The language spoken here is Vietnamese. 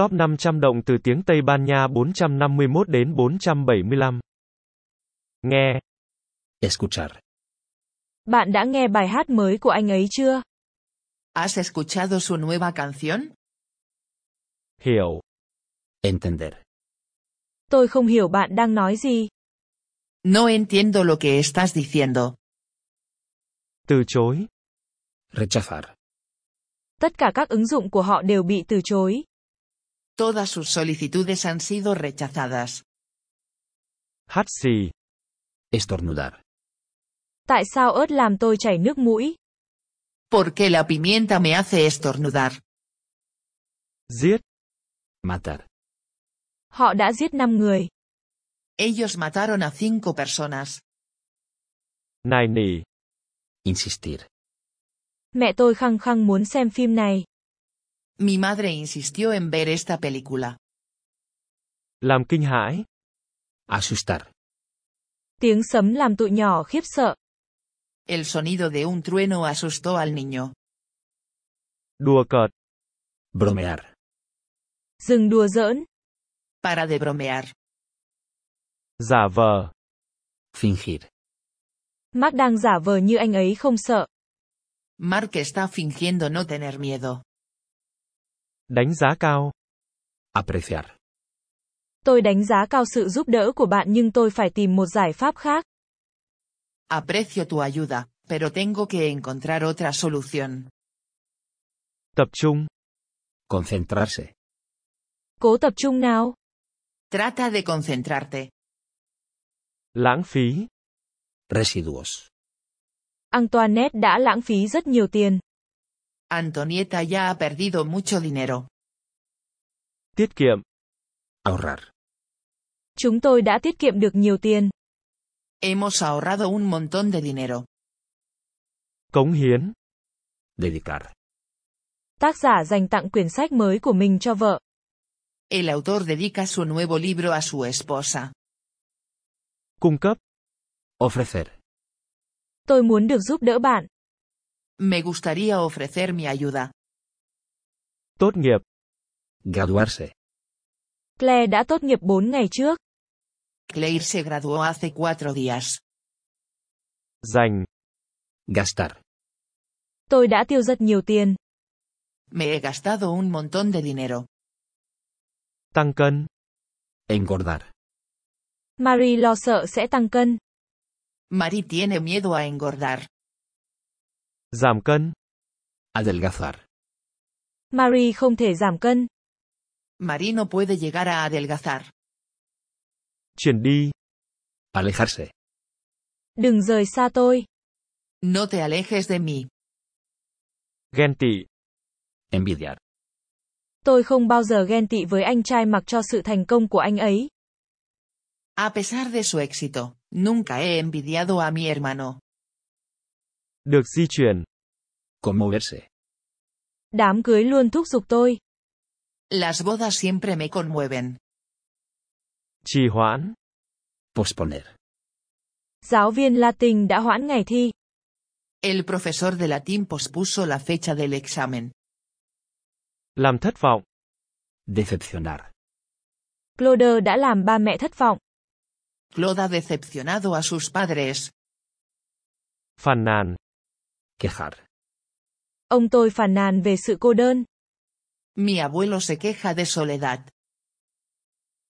Top 500 động từ tiếng Tây Ban Nha 451 đến 475. Nghe. Escuchar. Bạn đã nghe bài hát mới của anh ấy chưa? ¿Has escuchado su nueva canción? Hiểu. Entender. Tôi không hiểu bạn đang nói gì. No entiendo lo que estás diciendo. Từ chối. Rechazar. Tất cả các ứng dụng của họ đều bị từ chối. Todas sus solicitudes han sido rechazadas. Hắt xì. Estornudar. Tại sao ớt làm tôi chảy nước mũi? ¿Por qué la pimienta me hace estornudar? Giết. Matar. Họ đã giết 5 người. Ellos mataron a 5 personas. Nài nỉ. Insistir. Mẹ tôi khăng khăng muốn xem phim này. Mi madre insistió en ver esta película. Làm kinh hãi. Asustar. Tiếng sấm làm tụi nhỏ khiếp sợ. El sonido de un trueno asustó al niño. Đùa cợt. Bromear. Dừng đùa giỡn. Para de bromear. Giả vờ. Fingir. Mark đang giả vờ như anh ấy không sợ. Mark está fingiendo no tener miedo. Đánh giá cao. Apreciar. Tôi đánh giá cao sự giúp đỡ của bạn nhưng tôi phải tìm một giải pháp khác. Aprecio tu ayuda, pero tengo que encontrar otra solución. Tập trung. Concentrarse. Cố tập trung nào. Trata de concentrarte. Lãng phí. Residuos. Antoinette đã lãng phí rất nhiều tiền. Antonieta ya ha perdido mucho dinero. Tiết kiệm. Ahorrar. Chúng tôi đã tiết kiệm được nhiều tiền. Hemos ahorrado un montón de dinero. Cống hiến. Dedicar. Tác giả dành tặng quyển sách mới của mình cho vợ. El autor dedica su nuevo libro a su esposa. Cung cấp. Ofrecer. Tôi muốn được giúp đỡ bạn. Me gustaría ofrecer mi ayuda. Tốt nghiệp. Graduarse. Claire đã tốt nghiệp 4 ngày trước. Claire se graduó hace 4 días. Dành. Gastar. Tôi đã tiêu rất nhiều tiền. Me he gastado un montón de dinero. Tăng cân. Engordar. Marie lo sợ sẽ tăng cân. Marie tiene miedo a engordar. Giảm cân. Adelgazar. Marie không thể giảm cân. Marie no puede llegar a adelgazar. Chuyển đi. Alejarse. Đừng rời xa tôi. No te alejes de mí. Ghen tị. Envidiar. Tôi không bao giờ ghen tị với anh trai mặc cho sự thành công của anh ấy. A pesar de su éxito, nunca he envidiado a mi hermano. Được di chuyển. Conmoverse. Đám cưới luôn thúc giục tôi. Las bodas siempre me conmueven. Trì hoãn. Posponer. Giáo viên Latin đã hoãn ngày thi. El profesor de latín pospuso la fecha del examen. Làm thất vọng. Decepcionar. Claude đã làm ba mẹ thất vọng. Claude ha decepcionado a sus padres. Phàn nàn. Quejar. Ông tôi phàn nàn về sự cô đơn. Mi abuelo se queja de soledad.